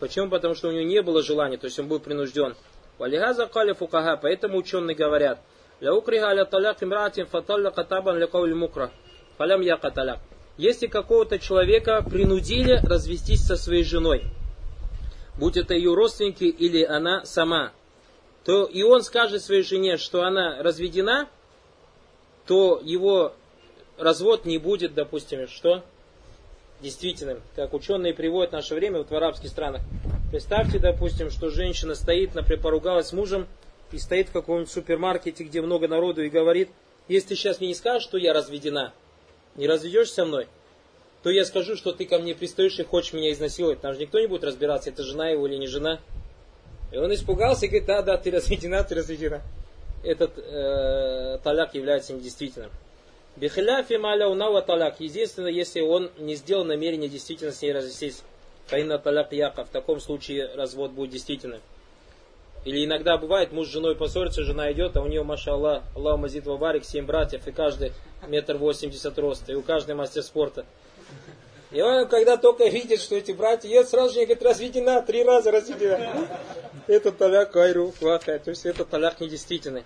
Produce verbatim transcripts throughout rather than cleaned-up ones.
Почему? Потому что у него не было желания, то есть он был принужден. Валихаза кали фукаха, поэтому ученые говорят, если какого-то человека принудили развестись со своей женой, будь это ее родственники или она сама, то и он скажет своей жене, что она разведена, то его развод не будет, допустим, что? Действительным. Как ученые приводят в наше время вот в арабских странах. Представьте, допустим, что женщина стоит, например, поругалась с мужем и стоит в каком-нибудь супермаркете, где много народу, и говорит, если ты сейчас мне не скажешь, что я разведена, не разведешься со мной, то я скажу, что ты ко мне пристаешь и хочешь меня изнасиловать. Там же никто не будет разбираться, это жена его или не жена. И он испугался и говорит, да, да, ты разведена, ты разведена. Этот э, таляк является недействительным. Бихиляфи маля унава таляк. Единственное, если он не сделал намерение действительно с ней развестись. Фаинна таляк яка. В таком случае развод будет действительным. Или иногда бывает, муж с женой поссорится, жена идет, а у нее, маша Аллах, Аллах мазид вабарик, семь братьев, и каждый метр восемьдесят роста, и у каждого мастер спорта. И он, когда только видит, что эти братья, я сразу же говорит, разведена, три раза разведена. Это таляк кайру, хватает, то есть это таляк недействительный.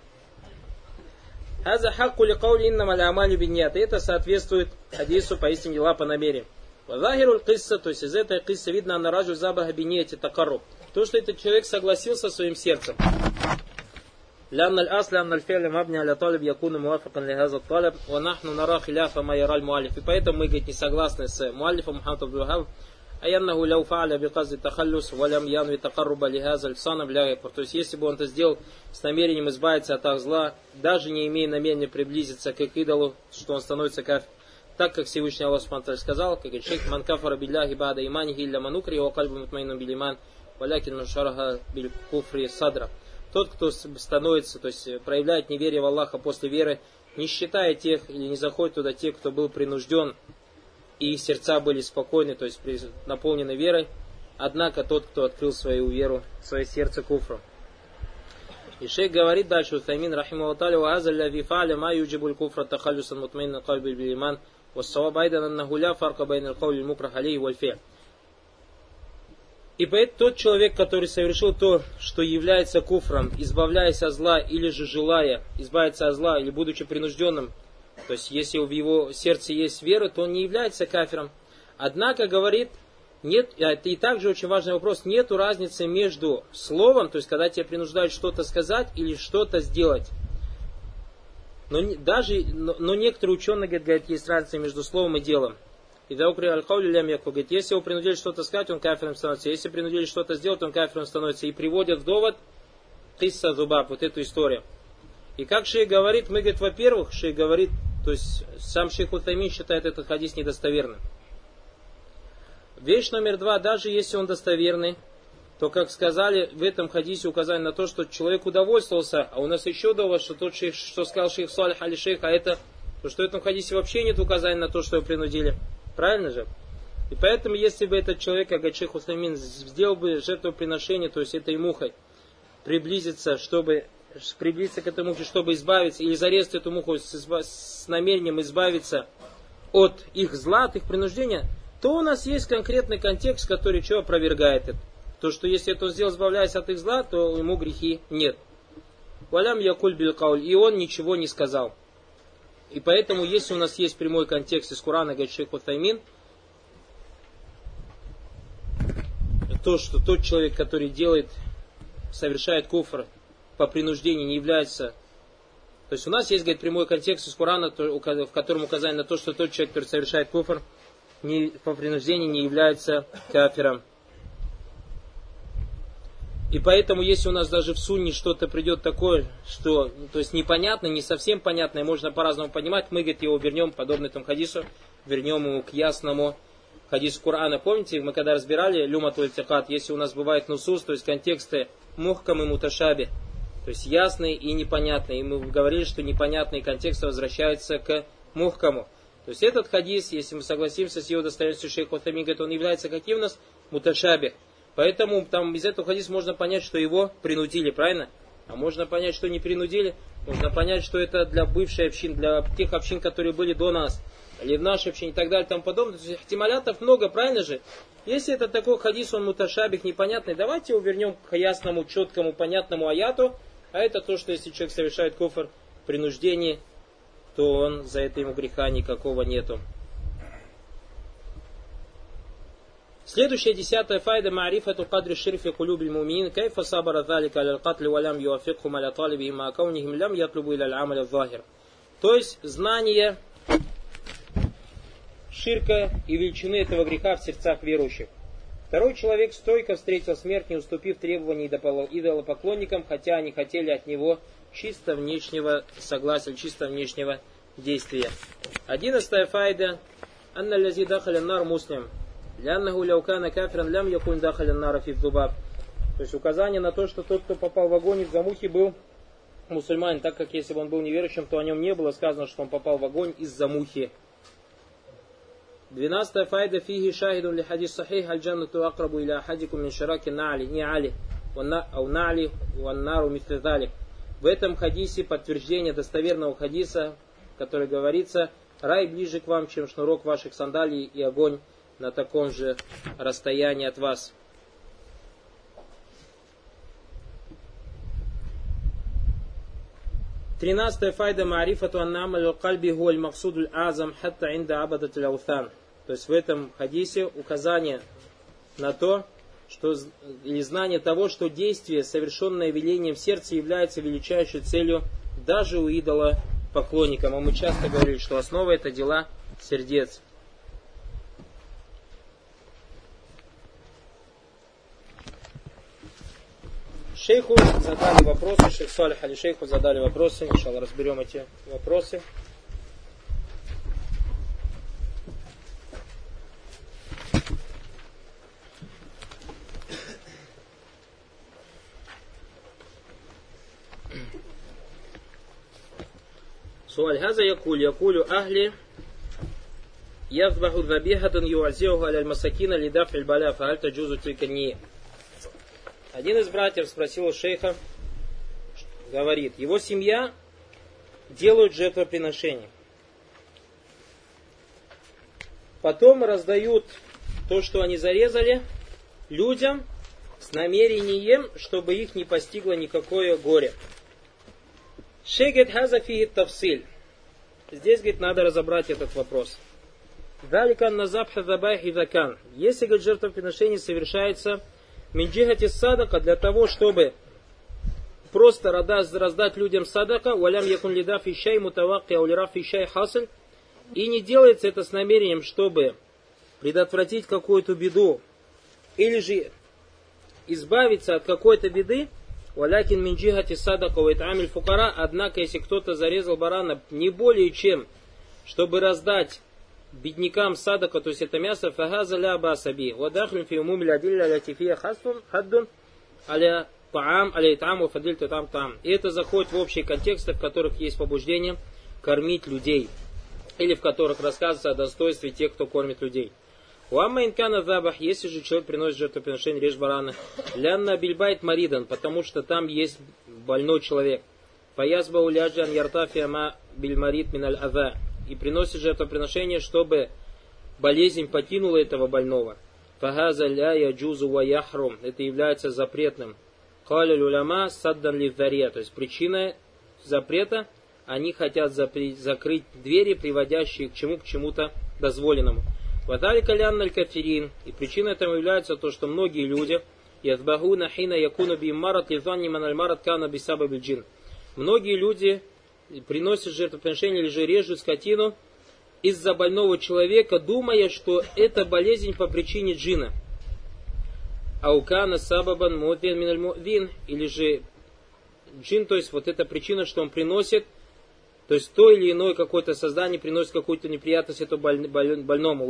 Аза хакку ли каули иннам аля амалю биньят. Это соответствует хадису поистине дела по намерению. Вазахируль кисса, то есть из этой киссы видно на раджу забаха биньяти такарруб. То, что этот человек согласился своим сердцем. لأن الأصل أن الفعل مبني على طالب يكون موافقا لهذا الطالب ونحن نرى خلاف ما يرى المؤلف. И поэтому мы, говорит, не согласны с муаллифом Мухаммад Абдул Вахаб, أي أنه لو فعل بقصد التخلص ولم ينوي تقرب لهذا الصنم لا يكفر. То есть, если бы он это сделал с намерением избавиться от их зла, даже не имея намерения приблизиться к идолу, что он становится кафир. Так как Всевышний Аллах Субхану сказал, как говорит шейх, «Ман кафара билляхи бада иманихи илля манукри, ва кальбу мутмайну билиман, валякин мушараха биль куфри садра». Тот, кто становится, то есть проявляет неверие в Аллаха после веры, не считая тех или не заходит туда тех, кто был принужден, и их сердца были спокойны, то есть наполнены верой, однако тот, кто открыл свою веру, свое сердце куфром. И шейх говорит дальше, Утаймин рахимаху та'аля, ва аза аллази фа'аля ма юджибуль куфра тахаллюсан мутмайнна кальби биль иман, ва ссаваб айдан аннаху ля фарка байна аль-каули аль-мукрах алейхи валь фи'ль. И поэтому тот человек, который совершил то, что является куфром, избавляясь от зла, или же желая избавиться от зла, или будучи принужденным, то есть если в его сердце есть вера, то он не является кафиром. Однако, говорит, нет, и также очень важный вопрос, нету разницы между словом, то есть когда тебя принуждают что-то сказать или что-то сделать. Но, даже, но, но некоторые ученые говорят, есть разница между словом и делом. И да укри аль-каули лям яку, говорит, если его принудили что-то сказать, он кафиром становится. Если принудили что-то сделать, он кафиром становится. И приводят в довод кисса зубаб, вот эту историю. И как шейх говорит, мы, говорит, во-первых, шейх говорит, то есть сам шейх Утаймин считает этот хадис недостоверным. Вещь номер два, даже если он достоверный, то, как сказали, в этом хадисе указали на то, что человек удовольствовался, а у нас еще довод, что тот шейх, что сказал шейх Салих али шейх, а это, то, что в этом хадисе вообще нет указания на то, что его принудили. Правильно же? И поэтому, если бы этот человек, как говорит шейх Утаймин, сделал бы жертвоприношение, то есть этой мухой, приблизиться, чтобы приблизиться к этому мухе, чтобы избавиться, или зарезать эту муху с, с намерением избавиться от их зла, от их принуждения, то у нас есть конкретный контекст, который что опровергает это. То, что если это он сделал, избавляясь от их зла, то ему грехи нет. Валям якуль биль кауль. И он ничего не сказал. И поэтому, если у нас есть прямой контекст из Корана, говорит шейх Утаймин, то, что тот человек, который делает, совершает куфр по принуждению, не является... То есть у нас есть, говорит, прямой контекст из Корана, в котором указание на то, что тот человек, который совершает куфр, не, по принуждению не является кафиром. И поэтому, если у нас даже в сунне что-то придет такое, что, то есть непонятно, не совсем понятное, можно по-разному понимать, мы, говорит, его вернем, подобно этому хадису, вернем его к ясному хадису Корана. Помните, мы когда разбирали люматуль и'тикад, если у нас бывает нусус, то есть контексты мухкам и муташаби, то есть ясные и непонятные. И мы говорили, что непонятные контексты возвращаются к мухкаму. То есть этот хадис, если мы согласимся с его достоверностью, шейх Утаймин говорит, он является каким у нас? Муташаби. Поэтому там из этого хадиса можно понять, что его принудили, правильно? А можно понять, что не принудили. Можно понять, что это для бывшей общин, для тех общин, которые были до нас. или в нашей общине и так далее и тому подобное. То есть ихтималятов много, правильно же? Если это такой хадис, он муташабих, непонятный, давайте его вернем к ясному, четкому, понятному аяту. А это то, что если человек совершает куфр в принуждении, то он за это ему греха никакого нету. Следующая десятая файда ма'рифату кадри ширфи кулюбиль мумин кайфа сабара залика аля аль-катли валям юафикхум аля талибихим ма каунихим лям ятлубу иля аль-амаля захир. То есть знание ширка и величины этого греха в сердцах верующих. Второй человек стойко встретил смерть, не уступив требований идолопоклонникам, хотя они хотели от него чисто внешнего согласия, чисто внешнего действия. Одиннадцатая файда. Анна лязи дахаля нар муслим. Ляннаху ляукана кафиран лям якун дахаля нара фи зубаб. То есть указание на то, что тот, кто попал в огонь из-за мухи, был мусульманин, так как если бы он был неверующим, то о нем не было сказано, что он попал в огонь из-за мухи. Двенадцатая файда фиги шахидун ли хадис сахих аль джаннату акрабу иля ахадикум мин шараки на'али, не али, ау на'али, ван нару мислидалик. В этом хадисе подтверждение достоверного хадиса, который говорится, рай ближе к вам, чем шнурок ваших сандалий, и огонь на таком же расстоянии от вас. Тринадцатая файда ма'рифату анна амаль кальби хуаль максудуль азам хатта инда абадатиль аусан. То есть в этом хадисе указание на то, что, или знание того, что действие, совершенное велением в сердце, является величайшей целью даже у идола поклонникам. А мы часто говорили, что основа это дела сердец. Шейху задали вопросы, шейх Салих али шейху задали вопросы, иншаллах разберем эти вопросы. Суаль хаза якуль, якулю ахли яфбаху забихатан юазиуху аля аль-масакина лидаф аль-баля фааль таджузу тилькани. Один из братьев спросил у шейха, говорит, его семья делают жертвоприношение. Потом раздают то, что они зарезали, людям с намерением, чтобы их не постигло никакое горе. Шейх говорит, хаза фиги тавсиль. Здесь, говорит, надо разобрать этот вопрос. Далика назабха забайхи закан. Если, говорит, жертвоприношение совершается минджихати садака для того, чтобы просто раздать людям садака, валям якун лида фишай мутавакки аулира фишай хасль, и не делается это с намерением, чтобы предотвратить какую-то беду, или же избавиться от какой-то беды, валякин минджихати садака вайтамиль фукара, однако если кто-то зарезал барана не более чем, чтобы раздать беднякам садака, то есть это мясо, фагаза ля басаби, вадахлин фи умумиль адилля ля тифия хастун хаддун аля таам аля итаму фадиль там там. И это заходит в общие контексты, в которых есть побуждение кормить людей, или в которых рассказывается о достоинстве тех, кто кормит людей. Уамма инкана забах, если же человек приносит жертвоприношение, режь барана, лянна бильбайт маридан, потому что там есть больной человек. Фаязба уляджан яртафиама бильмарит миналь аза. И приносит жертвоприношение, чтобы болезнь покинула этого больного. Фагаза ля яджузу ва яхрум. Это является запретным. Каля люляма саддан ливдария. То есть причина запрета, они хотят закрыть двери, приводящие к чему к чему-то дозволенному. Вадали калянна аль-кафирин. И причиной этому является то, что многие люди язбахуна хина якуна би марат ливанни маналь марат кана бисаба биджин. Многие люди приносят жертвоприношение или же режут скотину из-за больного человека, думая, что это болезнь по причине джина. Аукана сабабан му'двин миналь му'двин, или же джин, то есть вот эта причина, что он приносит, то есть то или иное какое-то создание приносит какую-то неприятность этому больному.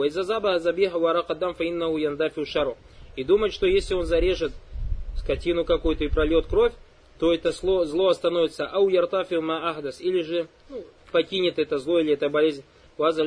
И думать, что если он зарежет скотину какую-то и прольет кровь, то это зло, зло остановится, ау яртафиу ма ахдас, или же ну, покинет это зло или эта болезнь. Это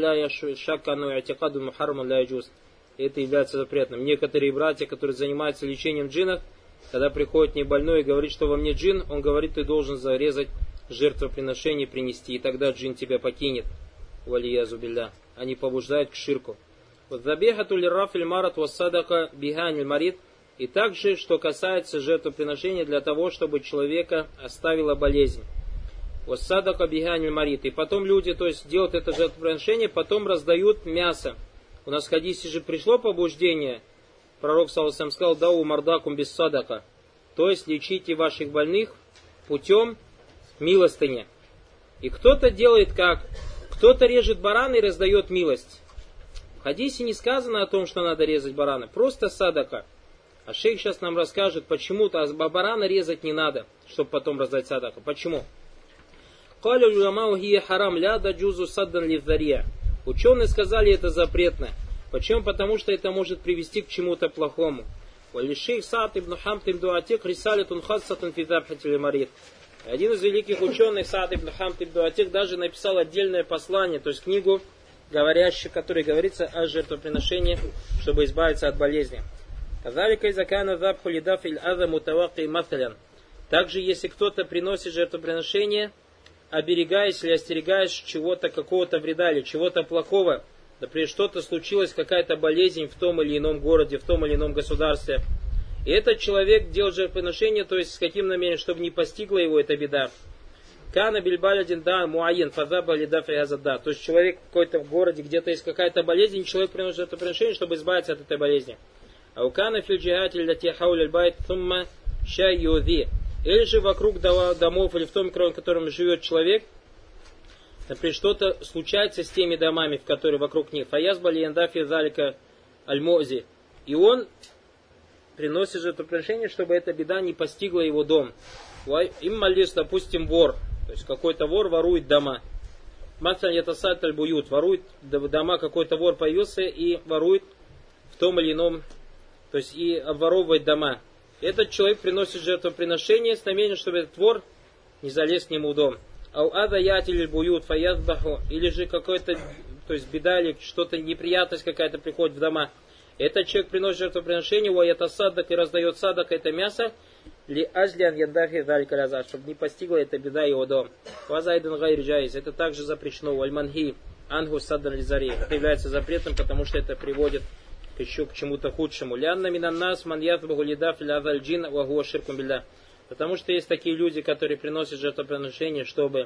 является запретным. Некоторые братья, которые занимаются лечением джиннов, когда приходит не больной и говорит, что во мне джин, он говорит, ты должен зарезать жертвоприношение, принести, и тогда джин тебя покинет. Валиязу билля. они побуждают к ширку. Вот забехату лирафиль марат вассадака биганиль марит. И также, что касается жертвоприношения для того, чтобы человека оставила болезнь. Вассадака биганиль марит. И потом люди, то есть делают это жертвоприношение, потом раздают мясо. У нас в хадисе же пришло побуждение. Пророк саллаллаху алейхи ва саллям сказал: дау мардакум без садака. То есть лечите ваших больных путем милостыни. И кто-то делает как? Кто-то режет барана и раздает милость. В хадисе не сказано о том, что надо резать барана. Просто садака. А шейх сейчас нам расскажет, почему-то а барана резать не надо, чтобы потом раздать садака. Почему? Ученые сказали, это запретно. Почему? Потому что это может привести к чему-то плохому. Один из великих ученых, Саад ибн Хамд ибн Атик, даже написал отдельное послание, то есть книгу, говорящую, в которой говорится о жертвоприношении, чтобы избавиться от болезни. Также, если кто-то приносит жертвоприношение, оберегаясь или остерегаясь чего-то, какого-то вреда или чего-то плохого, например, что-то случилось, какая-то болезнь в том или ином городе, в том или ином государстве, и этот человек делает жертвоприношение, то есть с каким намерением, чтобы не постигла его эта беда. Кана бильбалядин да муайен фазаба лида фриазада. То есть человек в какой-то в городе, где-то есть какая-то болезнь, и человек приносит жертвоприношение, чтобы избавиться от этой болезни. Аукана фильджихати лати хауль байт сумма шайюзи. Или же вокруг домов, или в том микрорайоне, в котором живет человек, например, что-то случается с теми домами, в которые вокруг них. Фаязба лияндафи залика аль-мози. И он приносит жертвоприношение, чтобы эта беда не постигла его дом. Им молись, допустим, вор. То есть какой-то вор ворует дома. Матсан ятасат аль-буют. Ворует дома, какой-то вор появился и ворует в том или ином, то есть и обворовывает дома. Этот человек приносит жертвоприношение с намерением, чтобы этот вор не залез к нему в дом. Ау ада ятиль буют фаязбаху. Или же какой-то, то есть беда или что-то, неприятность какая-то приходит в дома. Этот человек приносит жертвоприношение, уаята садак и раздает садак, это мясо, ли ажлян яндафи далика ляза, чтобы не постигла эта беда его дом. Вазайдан гайр джайз. Это также запрещено. Вальманхи ангу саддан лизари. Это является запретным, потому что это приводит еще к чему-то худшему. Лянна минаннас ман ятбаху лидаф лязаль джин вагуа ширкум билля. Потому что есть такие люди, которые приносят жертвоприношение, чтобы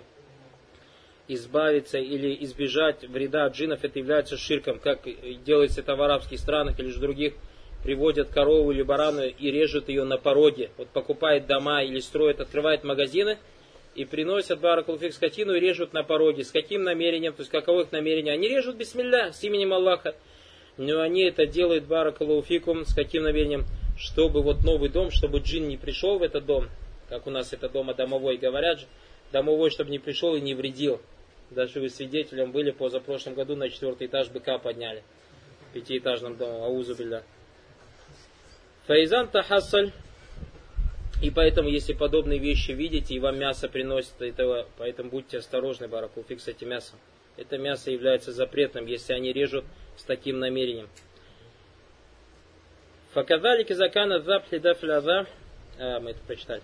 избавиться или избежать вреда от джинов. Это является ширком, как делается это в арабских странах или же в других. Приводят корову или барану и режут ее на пороге. Вот покупают дома или строят, открывают магазины и приносят баракулуфик скотину и режут на пороге. С каким намерением, то есть каково их намерение? Они режут бисмилля, с именем Аллаха. Но они это делают баракулуфикум с каким намерением? Чтобы вот новый дом, чтобы джин не пришел в этот дом, как у нас это дома домовой, говорят же, домовой, чтобы не пришел и не вредил. Даже вы свидетелем были, позапрошлом году на четвертый этаж быка подняли. В пятиэтажном доме, аузу билля. Фаизан тахассаль. И поэтому, если подобные вещи видите, и вам мясо приносит этого, поэтому будьте осторожны, баракулуфик, с этим мясом. Это мясо является запретным, если они режут с таким намерением. Факадалики закана запхли дафляза. А, мы это прочитали.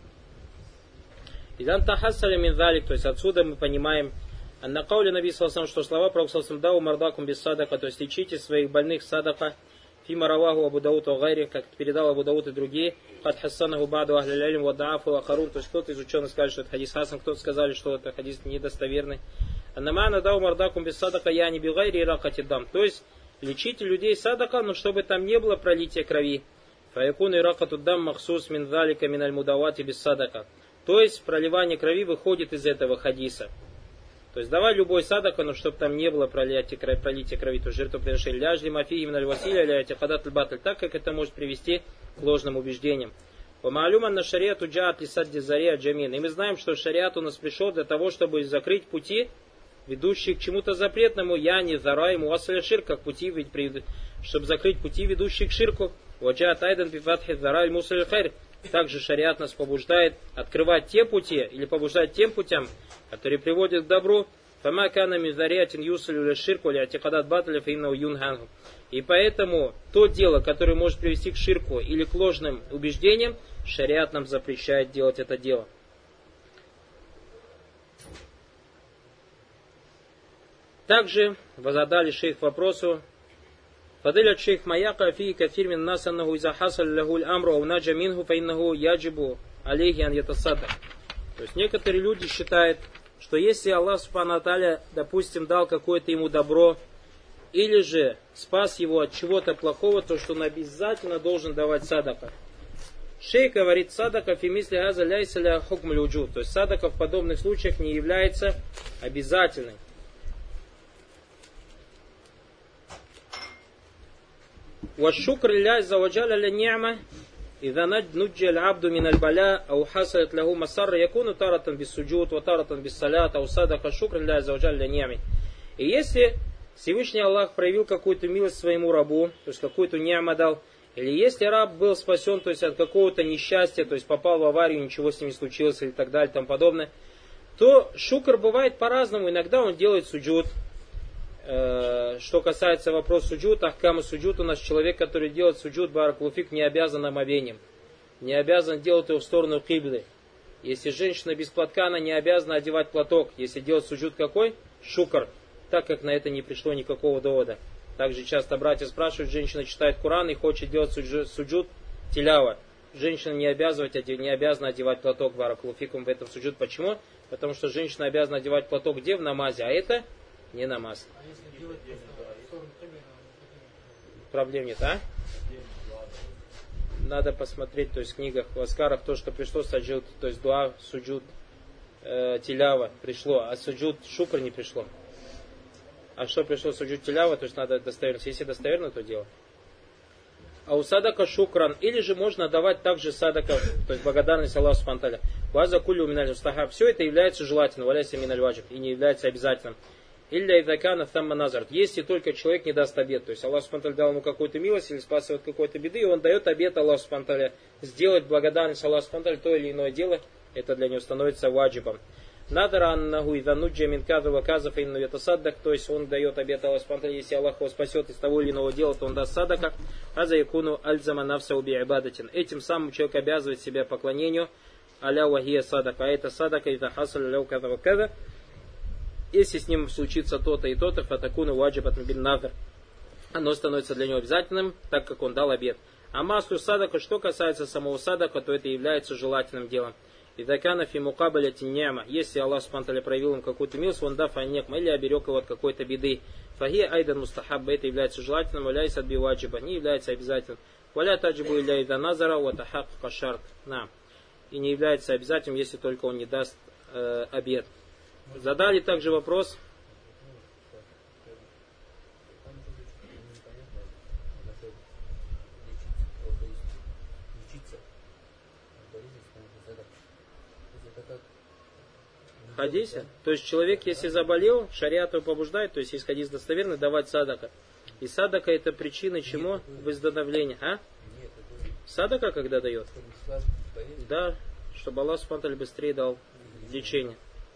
Изан тахассаля минзалик, то есть отсюда мы понимаем, аннакаули наби салсам, что слова пророка салсам дау мардакум без садака, то есть лечите своих больных садака. Фима раваху Абу Дауд ва гайри, как передал Абу Дауд и другие, хад хассанаху баду ахли лялим ва даафу ахарун, то есть кто-то из ученых скажет, что это хадис хасан, кто-то сказали, что это хадис недостоверный. Аннамана дау мардакум без садака яни би гайри и ракати дам, то есть лечите людей садака, но чтобы там не было пролития крови. Фаякун и ракату дам махсус мин залика мин аль мудавати без садака, то есть проливание крови выходит из этого хадиса. То есть давай любой садака, но чтобы там не было пролития крови, пролития крови, то жертвоприношение. Ляжли мафи именно аль-василя, ляйте хадат аль-батль, так как это может привести к ложным убеждениям. Помалюман на шариату джаат лисадди зари джамин. И мы знаем, что шариат у нас пришел для того, чтобы закрыть пути, ведущие к чему-то запретному, яни, зарай, муасаля ширк, как пути, чтобы закрыть пути, ведущие к ширку. Ваджаат айдан бифатхи зарай мусаля хайр. Также шариат нас побуждает открывать те пути, или побуждать тем путям, которые приводят к добру. И поэтому то дело, которое может привести к ширку или к ложным убеждениям, шариат нам запрещает делать это дело. Также задали шейх вопросу: Фадилят шейх маяка фи кафир мин нас аннаху иза хасал лаху аль-амру ау наджа минху фаиннаху яджибу алейхи ан ятасаддак. То есть некоторые люди считают, что если Аллах субхану ва тааля, допустим, дал какое-то ему добро, или же спас его от чего-то плохого, то что он обязательно должен давать садака. Шейх говорит: садака фи мисли газа ляйса ля хукм люджу. То есть садака в подобных случаях не является обязательной. والشكر لله عز وجل للنعمة إذا نجى العبد من البلاء أو حصلت له مسر يكون تارة بالسجود وتارة بالصلاة أو صدقة شكر لله عز وجل للنعمة. И если Всевышний Аллах проявил какую-то милость своему рабу, то есть какую-то ни'ма дал, или если раб был спасен, то есть от какого-то несчастья, то есть попал в аварию, ничего с ним не случилось и так далее и тому подобное, то шукр бывает по-разному. Иногда он делает суджуд. Что касается вопроса суджуд, ахкама суджуд, у нас человек, который делает суджуд, баракулуфик, не обязан омовением, не обязан делать его в сторону киблы. Если женщина без платка, она не обязана одевать платок. Если делать суджуд какой? Шукр. Так как на это не пришло никакого довода. Также часто братья спрашивают, женщина читает Коран и хочет делать суджуд, суджуд тилява. Женщина не, не обязана одевать платок, баракулуфикум, в этом суджуд. Почему? Потому что женщина обязана одевать платок где? В намазе, а это не намаз. А если делать проблем нет, а? Надо посмотреть, то есть в книгах, в аскарах то, что пришло саджуд, то есть дуа, суджуд, э, тилява пришло, а суджуд шукр не пришло. А что пришло суджуд тилява, то есть надо достоверность. Если достоверно, то дело. А у садака шукран, или же можно давать также садака, то есть благодарность Аллаху субхану ва тааля. Ваза кулю миналь устахаб. Все это является желательным, валяйся миналь ваджиб, и не является обязательным. Илля идакана тамма назар. Если только человек не даст обет, то есть Аллах субхану ва тааля дал ему какую-то милость или спас его от какой-то беды, и он дает обет Аллаху субхану ва тааля сделать благодарность Аллаху субхану ва тааля то или иное дело, это для него становится ваджибом. Надара аннаху идануджа мин кадра ва каза фа инну ятасаддак, то есть он дает обет Аллаху субхану ва тааля, если Аллах его спасет из того или иного дела, то он даст садака. Аза якуну альзама нафса уби ибадатин. Этим самым человек обязывает себя поклонению. Аля вахия садака. А это садака ида хасал ляу када ва када. Если с ним случится то-то и то-то, фатакуну ваджибатн бин надр. Оно становится для него обязательным, так как он дал обет. А маслу садака, что касается самого садака, то это является желательным делом. Идакана фи мукабаляти ни'ма. Если Аллах субхану ва тааля проявил ему какую-то милость, он даф аннекма, или оберег его от какой-то беды. Фахи айдан мустахабба, это является желательным, валяйся от биваджиба, не является обязательным. Валя таджибу илля ида назара, ватахак кашарт. На. И не является обязательным, если только он не даст э, обет. Задали также вопрос. Хадисе. То есть человек, если заболел, шариат его побуждает, то есть если хадис достоверный, давать садака. И садака это причина чему? Выздоровления. А? Садака когда дает? Да, чтобы Аллах субхану ва тааля быстрее дал лечение.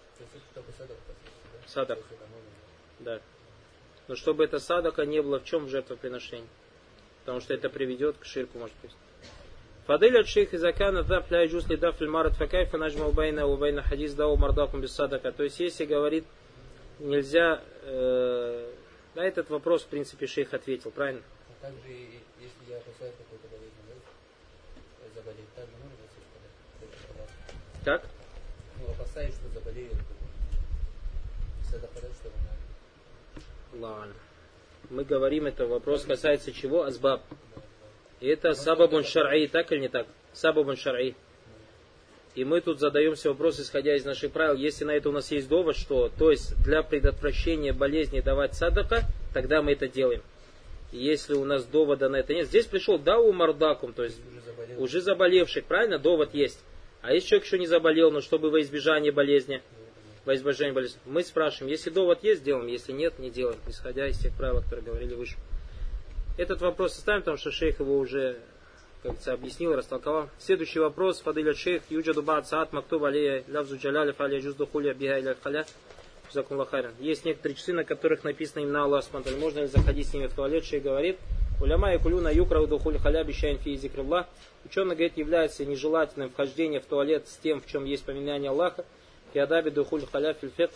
Садак. Да. Но чтобы это садака не было в чем в жертвоприношении. Потому что это приведет к ширку, может быть. Фадиль от шейх изакана даф ля яджуз ли даф ль марат факайфа наджма убайна убайна хадис дау мардакум без садака. То есть если говорит нельзя, э, на этот вопрос в принципе шейх ответил, правильно? А также если я опасаюсь какой-то болезни, заболеть, также можно подать? Как? Ну, опасаюсь, что заболею. Всегда подать, что надо. Ладно. Мы говорим, это вопрос касается чего? Азбаб. И это сабабун шар'и, так или не так? Сабабун шар'и. И мы тут задаемся вопрос, исходя из наших правил. Если на это у нас есть довод, что, то есть для предотвращения болезни давать садака, тогда мы это делаем. И если у нас довода на это нет, здесь пришел дау мардакум, то есть уже, заболел. уже заболевших, правильно? Довод есть. А если человек еще не заболел, но чтобы во избежание болезни, во избежание болезни, мы спрашиваем, если довод есть, делаем, если нет, не делаем, исходя из тех правил, которые говорили выше. Этот вопрос оставим, потому что шейх его уже, как говорится, объяснил, растолковал. Следующий вопрос. Фадиля шейх. Юджаду ба'д саат мактуб алия лавзу джаляля фалия джузду хуля биха иля халя. Есть некоторые часы, на которых написано имена Аллаха субхану ва тааля. Можно ли заходить с ними в туалет? Шейх говорит. Уляма и кулюна юкра духуль халя бишайн фи зикрилlah. Ученый говорит, является нежелательным вхождение в туалет с тем, в чем есть поминание Аллаха. Киадаби духуль халя фильфет.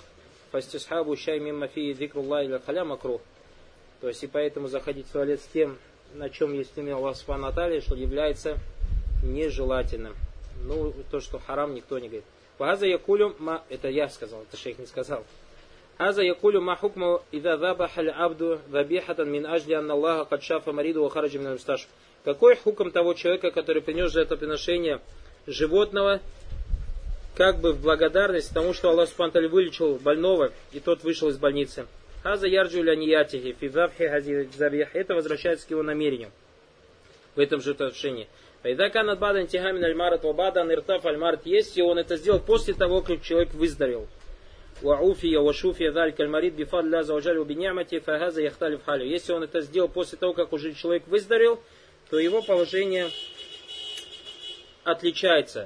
фастисхабу шай мимма фи зикруллахи ля халя макрух. То есть и поэтому заходить в туалет с тем, на чем есть имя Аллах субхану ва тааля, что является нежелательным. Ну, то, что харам, никто не говорит. Ваза якулю ма, это я сказал, это шейх не сказал. Аза якулю ма хукму ида забаха абду забихатан мин ажди анна Аллаха кад шафа мариду ва хараджи мин мусташф. Какой хукм того человека, который принес жертвоприношение животного, как бы в благодарность тому, что Аллах субхану ва тааля вылечил больного, и тот вышел из больницы. Аза ярджу ля ниятихи фи забхи хази забих. Это возвращается к его намерению в этом жертвоприношении. Если он это сделал после того, как человек выздоровел. Если он это сделал после того, как уже человек выздоровел, то его положение отличается.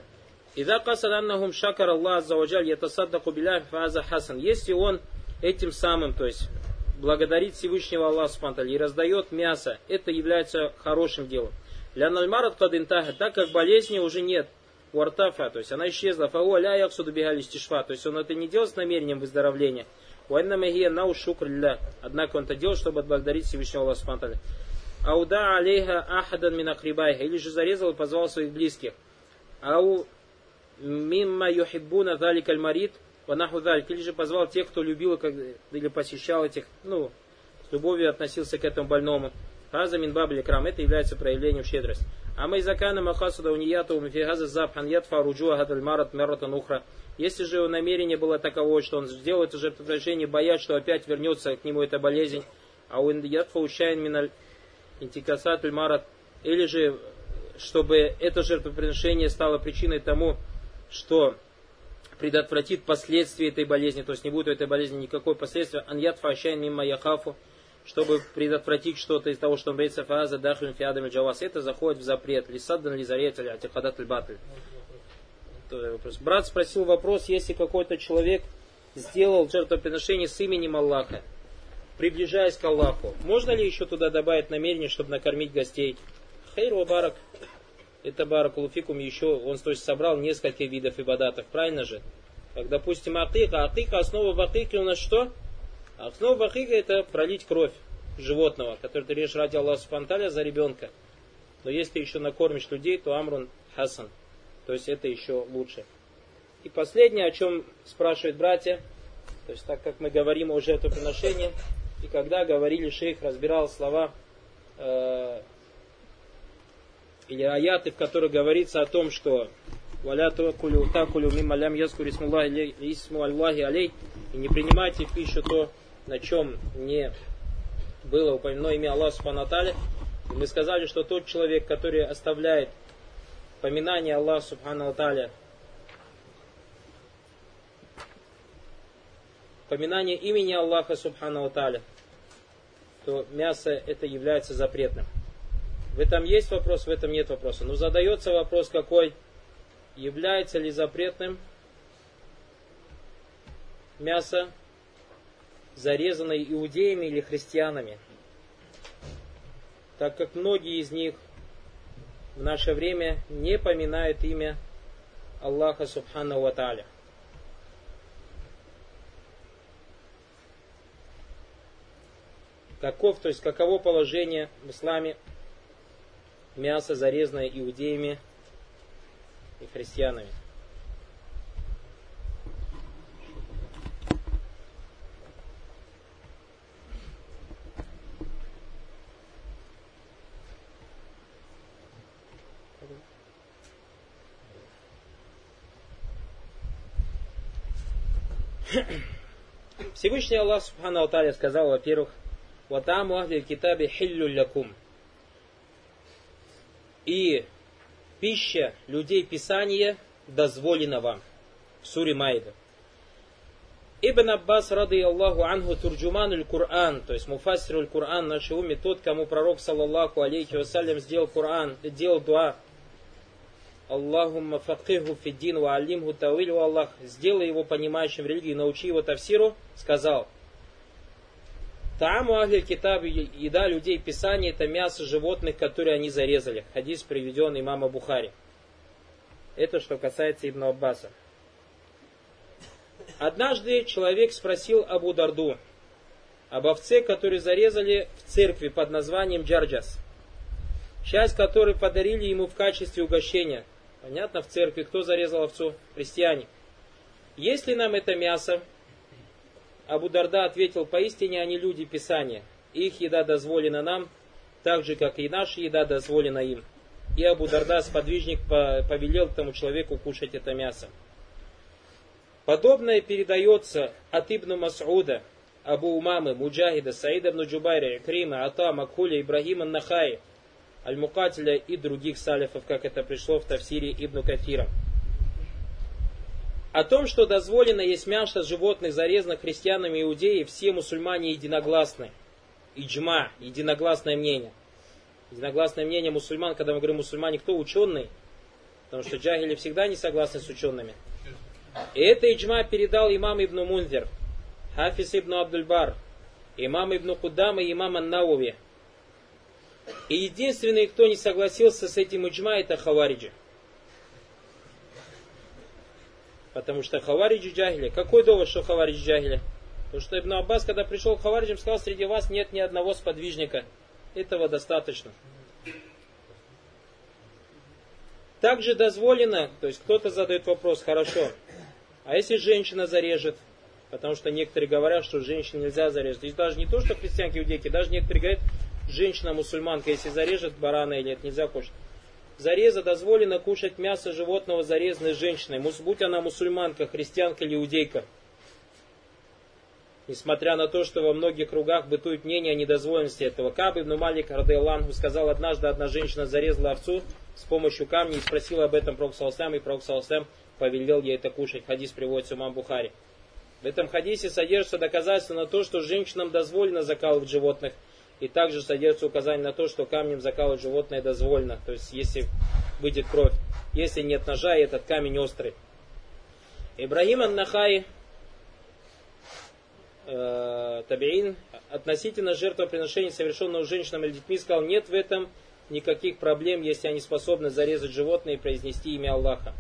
Если он этим самым, то есть благодарит Всевышнего Аллаха субхану ва тааля и раздает мясо, это является хорошим делом. Так как болезни уже нет, уартафа, то есть она исчезла, фау ля яксуду бихали стишфа, то есть он это не делал с намерением выздоровления. Однако он это делал, чтобы отблагодарить Всевышнего Аллаха субхану ва тааля. Ауда алейха ахадан мин акрибайха, или же зарезал и позвал своих близких. Ау мимма юхиббуна залик аль-марид ва наху залик, или же позвал тех, кто любил или посещал этих, ну, с любовью относился к этому больному. Хаза мин бабли крам, это является проявлением щедрости. А мы закана махасуда унияту мифигаза запхан ятфа руджуа гадаль марат мератан ухра. Если же его намерение было таково, что он сделал это жертвоприношение, боясь, что опять вернется к нему эта болезнь, а у ятфа ущайн миналь интикасатуль марат, или же чтобы это жертвоприношение стало причиной тому, что предотвратит последствия этой болезни, то есть не будет у этой болезни никакой последствия, ан ятфа ущайн мимма яхафу, чтобы предотвратить что-то из того, что он боится фаза дахлин фиадам джавас, это заходит в запрет. Лисаддан лизарет или атихадат аль-батль. Брат спросил вопрос, если какой-то человек сделал жертвоприношение с именем Аллаха, приближаясь к Аллаху, можно ли еще туда добавить намерение, чтобы накормить гостей? Хейр ва барак. Это баракулуфикум еще, он то есть собрал несколько видов ибадатов, правильно же? Как, допустим, акика. Акика, основа в акике у нас что? Основа бахига это пролить кровь животного, который ты режешь ради Аллаха субхану ва тааля за ребенка. Но если ты еще накормишь людей, то амрун хасан. То есть это еще лучше. И последнее, о чем спрашивают братья, то есть так как мы говорим о жертвоприношении, и когда говорили, шейх разбирал слова э, или аяты, в которых говорится о том, что «Валя такулю такулю мимма лям яскур исму Аллахи алей» и не принимайте в пищу то, на чем не было упомянуто имя Аллаха субхану ва тааля. Мы сказали, что тот человек, который оставляет поминание Аллаха субхану ва тааля, поминание имени Аллаха субхану ва тааля, то мясо это является запретным. В этом есть вопрос, в этом нет вопроса. Но задается вопрос какой? Является ли запретным мясо, зарезанное иудеями или христианами? Так как многие из них в наше время не поминают имя Аллаха субхану ва тааля. Каков, то есть каково положение в исламе мяса, зарезанное иудеями и христианами? Всевышний Аллах субхану ва тааля сказал, во-первых, «Ватаму ахли китаби хиллю лякум». И пища людей Писания дозволена вам. В суре Майда. Ибн Аббас, рады Аллаху анху, турджумануль Кур'ан, то есть муфассируль Кур'ан, нашей уме, тот, кому пророк, саллаллаху алейхи вассалям, сделал Кур'ан, сделал дуа. Аллахумма факиху фиддин ва алимху тауилю, Аллах, сделай его понимающим в религии, научи его тафсиру, сказал. Тааму ахлиль китаб, еда людей Писания, это мясо животных, которые они зарезали. Хадис приведен имама Бухари. Это что касается Ибн Аббаса. Однажды человек спросил Абу Дарду об овце, которую зарезали в церкви под названием Джарджас, часть которой подарили ему в качестве угощения. Понятно, в церкви кто зарезал овцу? Христиане. Есть ли нам это мясо? Абу Дарда ответил: поистине они люди Писания. Их еда дозволена нам, так же, как и наша еда дозволена им. И Абу Дарда, сподвижник, повелел тому человеку кушать это мясо. Подобное передается от Ибн Мас'уда, Абу Умамы, Муджахида, Саида ибн Джубайра, Икрима, Ата, Макхуля, Ибрагима Нахаи, Аль-Мукатиля и других салифов, как это пришло в тафсире Ибн Кафира. О том, что дозволено есть мясо животных, зарезанных христианами и иудеи, все мусульмане единогласны. Иджма, единогласное мнение. Единогласное мнение мусульман, когда мы говорим мусульмане, кто? Ученые. Потому что джахили всегда не согласны с учеными. И это иджма передал имам Ибн Мунзир, Хафиз Ибн Абдуль-Бар, имам Ибн Куддам и имам Ан-Науви. И единственный, кто не согласился с этим иджма, это хавариджи. Потому что хавариджи джахили. Какой довод, что хавариджи джахили? Потому что Ибн Аббас, когда пришел к хавариджам, сказал: среди вас нет ни одного сподвижника. Этого достаточно. Также дозволено, то есть кто-то задает вопрос: хорошо, а если женщина зарежет? Потому что некоторые говорят, что женщин нельзя зарезать. И даже не то, что христианки, иудейки, даже некоторые говорят, женщина-мусульманка, если зарежет барана или нет, нельзя кушать. Зареза дозволено кушать мясо животного, зарезанной женщиной, будь она мусульманка, христианка или иудейка. Несмотря на то, что во многих кругах бытует мнение о недозволенности этого. Каб ибн Малик радийаллаху анху сказал: однажды одна женщина зарезала овцу с помощью камня и спросила об этом пророк саллаллаху алейхи ва саллям, и пророк саллаллаху алейхи ва саллям повелел ей это кушать. Хадис приводится имам Бухари. В этом хадисе содержится доказательство на то, что женщинам дозволено закалывать животных, и также содержится указание на то, что камнем закалывать животное дозволено, то есть если выйдет кровь, если нет ножа и этот камень острый. Ибрагим ан-Нахаи, э, табиин, относительно жертвоприношений, совершенного женщинам или детьми, сказал: нет в этом никаких проблем, если они способны зарезать животное и произнести имя Аллаха.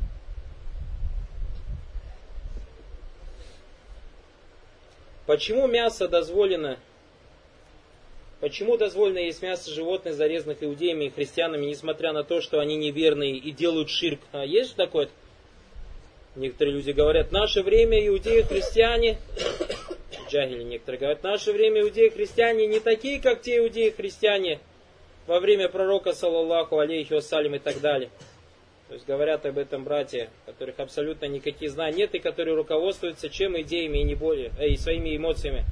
Почему мясо дозволено? Почему дозволено есть мясо животных, зарезанных иудеями и христианами, несмотря на то, что они неверные и делают ширк? А есть же такое? Некоторые люди говорят: в наше время иудеи и христиане, джахили некоторые говорят, в наше время иудеи и христиане не такие, как те иудеи и христиане во время пророка, саллаллаху алейхи вассалям, и так далее. То есть говорят об этом братья, у которых абсолютно никаких знаний нет, и которые руководствуются чем? Идеями и не более, э, и своими эмоциями.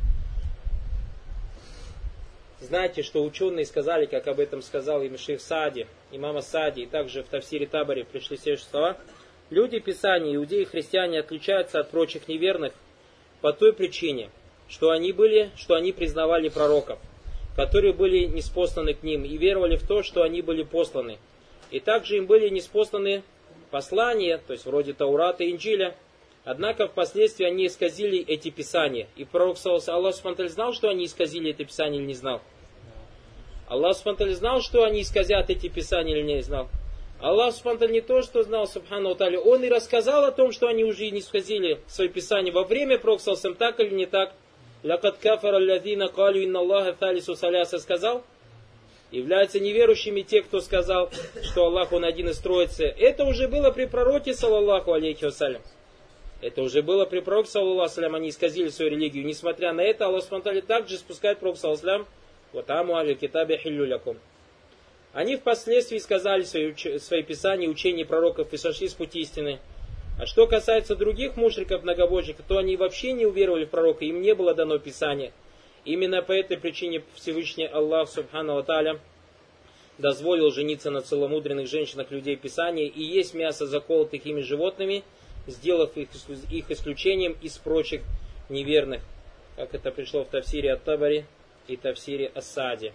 Знаете, что ученые сказали, как об этом сказал и шейх Саади, имама Саади, и также в тафсире Табари пришли следующие слова: люди Писания, иудеи и христиане, отличаются от прочих неверных по той причине, что они были, что они признавали пророков, которые были ниспосланы к ним, и веровали в то, что они были посланы. И также им были ниспосланы послания, то есть вроде Таурата и Инджиля. Однако впоследствии они исказили эти писания. И пророк Аллах Субхану знал, что они исказили это писание, или не знал? Аллах Субхану знал, что они исказят эти писания, или не знал? Аллах Субхану не то, что знал, Субхану Тааля, Он и рассказал о том, что они уже не исказили свои писания во время пророка, так или не так? Лакад кафара аллазина калю инна Аллаха талису саляса, сказал? Являются неверующими те, кто сказал, что Аллах Он один из троицы. Это уже было при пророке, саллаллаху алейхи вассалям. Это уже было при пророке, саллаллаху алейхи вассалям, они исказили свою религию. Несмотря на это, Аллах субхану также спускает пророку, саллаллаху алейхи вассалям, вот аму аль китаби хиллю лякум. Они впоследствии сказали свои, свои писания, учения пророков и сошли с пути истины. А что касается других мушриков, многобожников, то они вообще не уверовали в пророка, им не было дано писание. Именно по этой причине Всевышний Аллах Субхану ва Тааля дозволил жениться на целомудренных женщинах людей Писания и есть мясо заколотых ими животными, сделав их, их исключением из прочих неверных, как это пришло в тафсире Ат-Табари и тафсире Ас-Саади.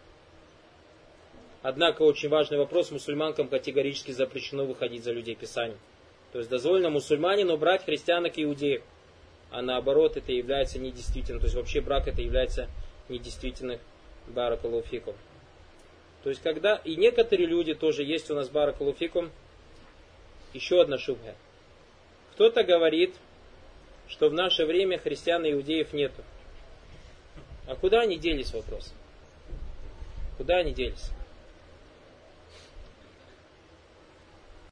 Однако очень важный вопрос: мусульманкам категорически запрещено выходить за людей Писания. То есть дозволено мусульманину брать христианок и иудеев, а наоборот это является недействительным. То есть вообще брак это является недействительным. Баракаллаху фикум. То есть когда и некоторые люди тоже есть у нас, баракаллаху фикум, еще одна шубха. Кто-то говорит, что в наше время христиан и иудеев нету. А куда они делись, вопрос? Куда они делись?